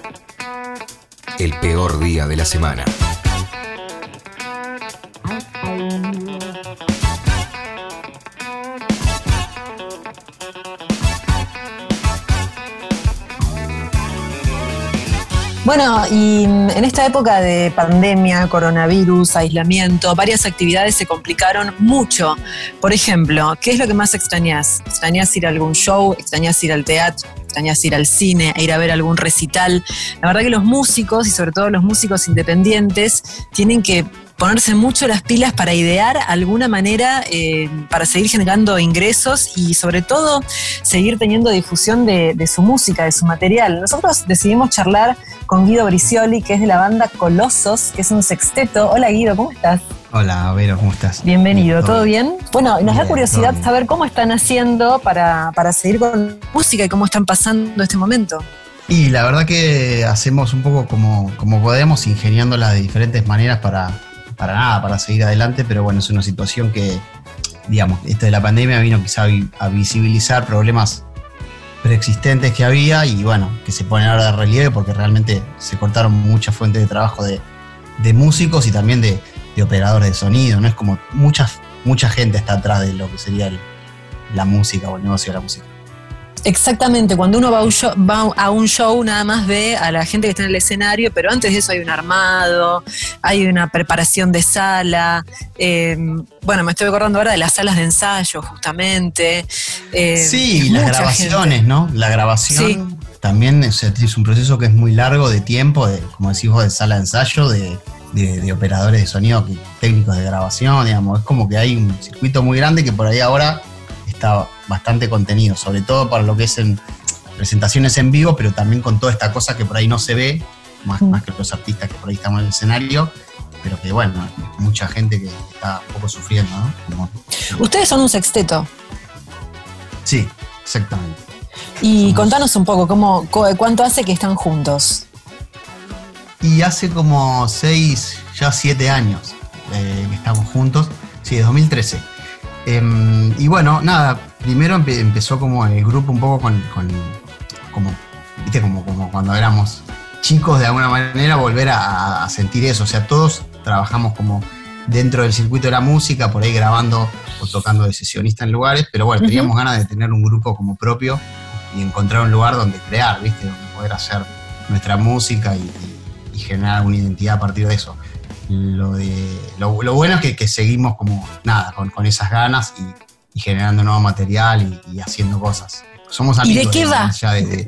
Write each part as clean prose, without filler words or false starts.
El peor día de la semana. Bueno, y en esta época de pandemia, coronavirus, aislamiento, varias actividades se complicaron mucho. Por ejemplo, ¿qué es lo que más extrañás? ¿Extrañás ir a algún show? ¿Extrañás ir al teatro? ¿Extrañás ir al cine? ¿Ir a ver algún recital? La verdad que los músicos, y sobre todo los músicos independientes, tienen que ponerse mucho las pilas para idear alguna manera para seguir generando ingresos y sobre todo seguir teniendo difusión de su música, de su material. Nosotros decidimos charlar con Guido Bricioli, que es de la banda Colosos, que es un sexteto. Hola Guido, ¿cómo estás? Hola Vero, ¿cómo estás? Bienvenido, ¿todo bien? Bueno, nos da curiosidad bien. saber cómo están haciendo para seguir con la música y cómo están pasando este momento. Y la verdad que hacemos un poco como podemos, ingeniándola de diferentes maneras para seguir adelante, pero bueno, es una situación que, digamos, esto de la pandemia vino quizá a visibilizar problemas preexistentes que había y bueno, que se ponen ahora de relieve porque realmente se cortaron muchas fuentes de trabajo de músicos y también de operadores de sonido, ¿no? Es como mucha gente está atrás de lo que sería la música o el negocio de la música. Exactamente, cuando uno va a un show nada más ve a la gente que está en el escenario, pero antes de eso hay un armado, hay una preparación de sala, bueno, me estoy acordando ahora de las salas de ensayo justamente. Sí, las grabaciones, gente, ¿no? La grabación sí. También es un proceso que es muy largo de tiempo, como decís vos, de sala de ensayo, de operadores de sonido, técnicos de grabación, digamos, es como que hay un circuito muy grande que por ahí ahora está bastante contenido, sobre todo para lo que es en presentaciones en vivo, pero también con toda esta cosa que por ahí no se ve, más que los artistas que por ahí estamos en el escenario, pero que bueno, hay mucha gente que está un poco sufriendo, ¿no? Ustedes son un sexteto. Sí, exactamente. Y contanos un poco, ¿cuánto hace que están juntos? Y hace como 6, ya 7 años que estamos juntos, sí, de 2013. Y bueno, nada, primero empezó como el grupo un poco ¿viste? Como cuando éramos chicos de alguna manera, volver a sentir eso. O sea, todos trabajamos como dentro del circuito de la música, por ahí grabando o tocando de sesionista en lugares, pero bueno, teníamos ganas de tener un grupo como propio y encontrar un lugar donde crear, ¿viste? Donde poder hacer nuestra música y generar una identidad a partir de eso. Lo bueno es que seguimos como nada, con esas ganas y generando nuevo material y haciendo cosas. Somos amigos. ¿Y de qué va?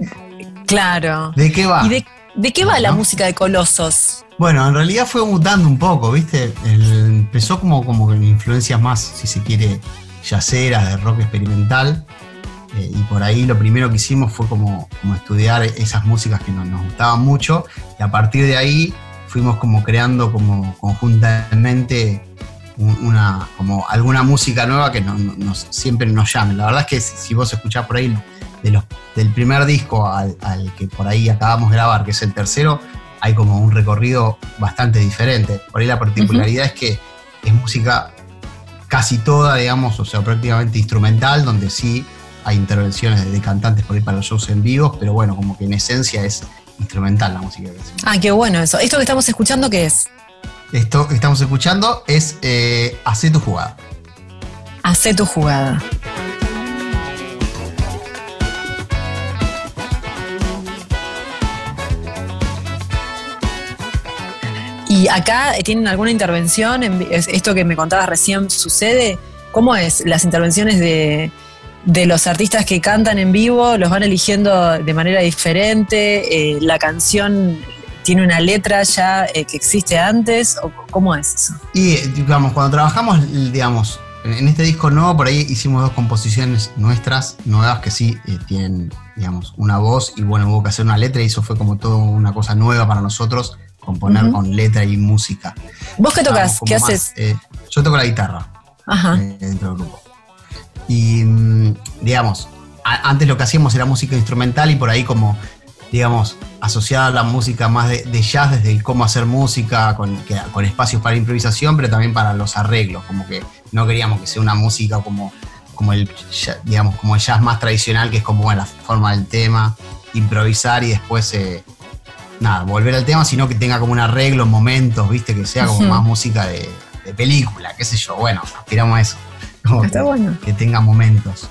Claro. ¿De qué va? ¿Y de qué va la música de Colosos? Bueno, en realidad fue mutando un poco, ¿viste? Empezó como con influencias más, si se quiere, yaceras, de rock experimental. Y por ahí lo primero que hicimos fue como estudiar esas músicas que nos gustaban mucho. Y a partir de ahí fuimos como creando como conjuntamente como alguna música nueva que siempre nos llame. La verdad es que si vos escuchás por ahí del primer disco al que por ahí acabamos de grabar, que es el tercero, hay como un recorrido bastante diferente. Por ahí la particularidad es que es música casi toda, digamos, o sea, prácticamente instrumental, donde sí hay intervenciones de cantantes por ahí para los shows en vivo, pero bueno, como que en esencia es instrumental la música que hacemos. Ah, qué bueno eso. ¿Esto que estamos escuchando qué es? Esto que estamos escuchando es Hacé tu jugada. Hacé tu jugada. ¿Y acá tienen alguna intervención? ¿Esto que me contabas recién sucede? ¿Cómo es las intervenciones de los artistas que cantan en vivo? ¿Los van eligiendo de manera diferente? ¿La canción tiene una letra ya que existe antes? ¿O cómo es eso? Y digamos, cuando trabajamos, digamos, en este disco nuevo, por ahí hicimos 2 composiciones nuestras, nuevas, que sí tienen, digamos, una voz, y bueno, hubo que hacer una letra, y eso fue como todo una cosa nueva para nosotros, componer con letra y música. ¿Vos qué tocas? ¿Qué haces? Yo toco la guitarra. Ajá. Dentro del grupo. Y digamos, antes lo que hacíamos era música instrumental y por ahí como, digamos, asociada a la música más de jazz, desde el cómo hacer música, con espacios para improvisación, pero también para los arreglos, como que no queríamos que sea una música como el, digamos, como el jazz más tradicional, que es como, bueno, la forma del tema, improvisar y después nada, volver al tema, sino que tenga como un arreglo, momentos, ¿viste? Que sea como más música de película, qué sé yo. Bueno, aspiramos a eso. Como Está bueno. Que tenga momentos.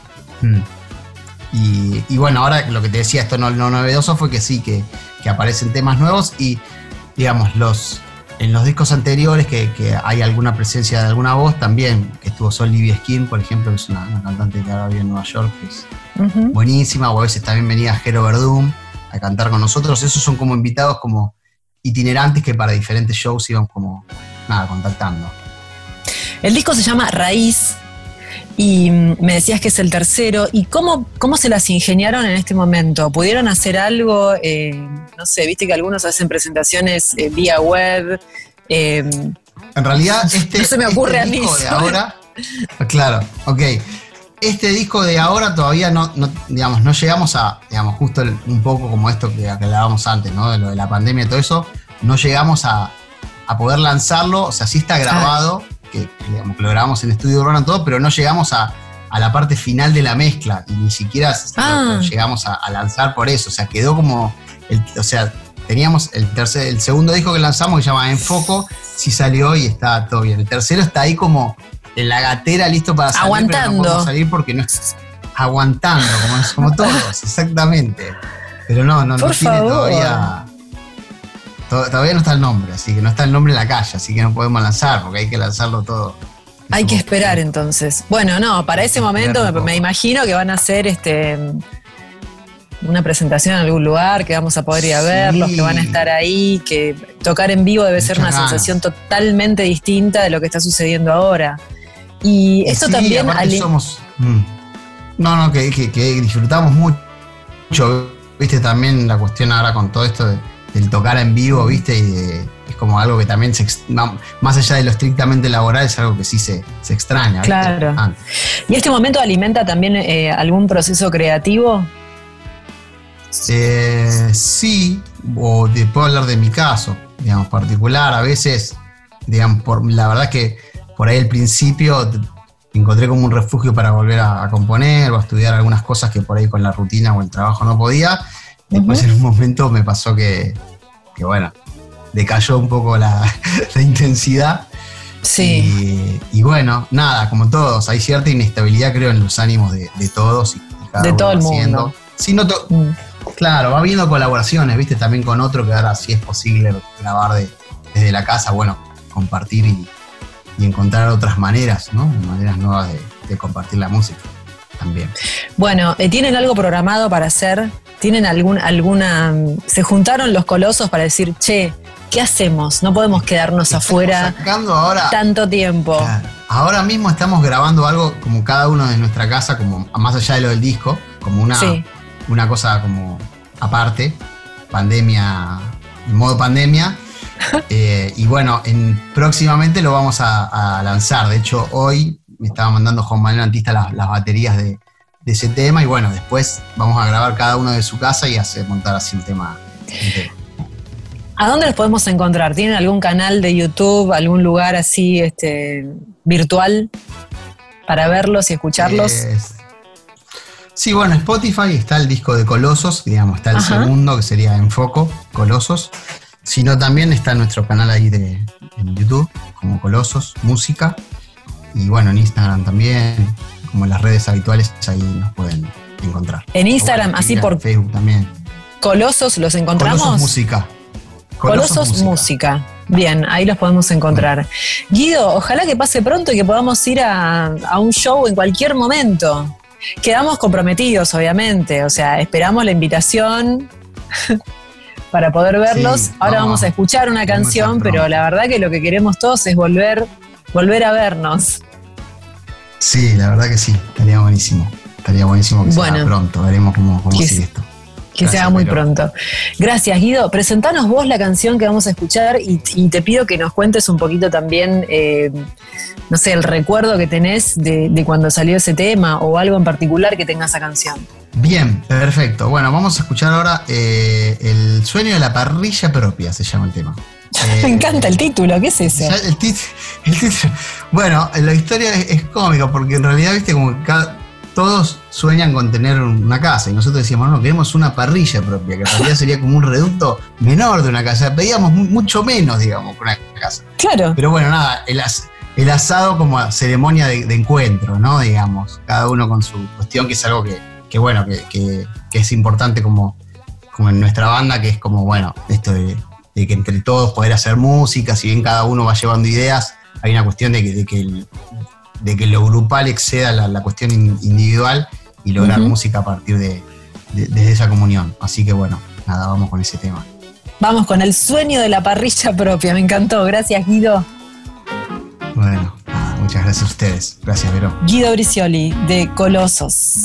Y bueno, ahora lo que te decía, esto no novedoso fue que sí, que aparecen temas nuevos y, digamos, en los discos anteriores que hay alguna presencia de alguna voz también, que estuvo Sol Skin, por ejemplo, que es una cantante que ahora vive en Nueva York, que es buenísima, o a veces también venía Jero Verdum a cantar con nosotros. Esos son como invitados como itinerantes que para diferentes shows iban como, contactando. El disco se llama Raíz y me decías que es el tercero. ¿Y cómo se las ingeniaron en este momento? ¿Pudieron hacer algo? No sé, viste que algunos hacen presentaciones vía web. En realidad, no se me ocurre a mí. Disco de ahora, claro, ok. Este disco de ahora todavía no llegamos a, digamos, justo un poco como esto que hablábamos antes, ¿no? De lo de la pandemia y todo eso, no llegamos a poder lanzarlo, o sea, sí está grabado, que digamos, lo grabamos en Estudio Urbano todo, pero no llegamos a la parte final de la mezcla y ni siquiera llegamos a lanzar por eso, o sea, quedó como, teníamos el segundo disco que lanzamos que se llama Enfoco, sí salió y está todo bien. El tercero está ahí como en la gatera, listo para salir, aguantando. Pero no podemos salir porque no es aguantando, como todos, exactamente. Pero no tiene todavía. Todavía no está el nombre, así que no está el nombre en la calle, así que no podemos lanzar, porque hay que lanzarlo todo. Hay que esperar entonces. Bueno, no, para ese momento me imagino que van a hacer una presentación en algún lugar, que vamos a poder ir a verlos, que van a estar ahí, que tocar en vivo debe ser una sensación totalmente distinta de lo que está sucediendo ahora. Y esto también... somos... que disfrutamos mucho, viste, también la cuestión ahora con todo esto del tocar en vivo, viste, y es como algo que también más allá de lo estrictamente laboral, es algo que sí se extraña. Claro. ¿Y este momento alimenta también algún proceso creativo? Sí, o puedo hablar de mi caso, digamos, particular. A veces, digamos, la verdad que por ahí al principio encontré como un refugio para volver a componer o a estudiar algunas cosas que por ahí con la rutina o el trabajo no podía. Después en un momento me pasó que bueno, decayó un poco la intensidad. Sí. Y bueno, nada, como todos, hay cierta inestabilidad, creo, en los ánimos de todos y cada de uno todo el haciendo. mundo. Sí, claro, va habiendo colaboraciones, viste, también con otro que ahora sí es posible grabar desde la casa, bueno, compartir y encontrar otras maneras, ¿no? Maneras nuevas de compartir la música también. Bueno, ¿tienen algo programado para hacer? ¿Tienen alguna... ¿Se juntaron los colosos para decir, che, ¿qué hacemos? No podemos quedarnos afuera ahora, tanto tiempo. Claro, ahora mismo estamos grabando algo como cada uno de nuestra casa, como más allá de lo del disco, como una cosa como aparte, pandemia, en modo pandemia. Y bueno, próximamente lo vamos a lanzar. De hecho, hoy me estaba mandando Juan Manuel Antista las baterías de ese tema, y bueno, después vamos a grabar cada uno de su casa y montar así un tema entero. ¿A dónde los podemos encontrar? ¿Tienen algún canal de YouTube, algún lugar así virtual para verlos y escucharlos? Sí, bueno, en Spotify está el disco de Colosos, digamos, está el segundo, que sería Enfoco, Colosos. Sino también está nuestro canal ahí en YouTube, como Colosos Música. Y bueno, en Instagram también, como en las redes habituales, ahí nos pueden encontrar. En Instagram, así por Facebook también. Colosos, ¿los encontramos? Colosos Música. Colosos Música. Bien, ahí los podemos encontrar. Guido, ojalá que pase pronto y que podamos ir a un show en cualquier momento. Quedamos comprometidos, obviamente, o sea, esperamos la invitación para poder verlos. Sí, ahora vamos a escuchar una canción, pero la verdad que lo que queremos todos es volver a vernos. Sí, la verdad que sí, estaría buenísimo. Estaría buenísimo que sea pronto, veremos cómo sigue esto. Que se haga muy pronto. Gracias, Guido. Presentanos vos la canción que vamos a escuchar y te pido que nos cuentes un poquito también, no sé, el recuerdo que tenés de cuando salió ese tema o algo en particular que tenga esa canción. Bien, perfecto. Bueno, vamos a escuchar ahora El sueño de la parrilla propia, se llama el tema. Me encanta el título, ¿qué es eso? El título. Bueno, la historia es cómica porque en realidad, viste, como todos sueñan con tener una casa y nosotros decíamos, no, queremos una parrilla propia, que en realidad sería como un reducto menor de una casa. Pedíamos mucho menos, digamos, que una casa. Claro. Pero bueno, nada, el asado como ceremonia de encuentro, ¿no? Digamos, cada uno con su cuestión, que es algo que bueno, que es importante como en nuestra banda, que es como, bueno, esto de que entre todos poder hacer música, si bien cada uno va llevando ideas, hay una cuestión de que lo grupal exceda la cuestión individual y lograr música a partir de esa comunión. Así que bueno, nada, vamos con ese tema. Vamos con el sueño de la parrilla propia, me encantó. Gracias, Guido. Bueno, nada, muchas gracias a ustedes. Gracias, Vero. Guido Bricioli, de Colosos.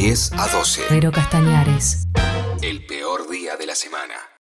10 a 12. Pero Castañares. El peor día de la semana.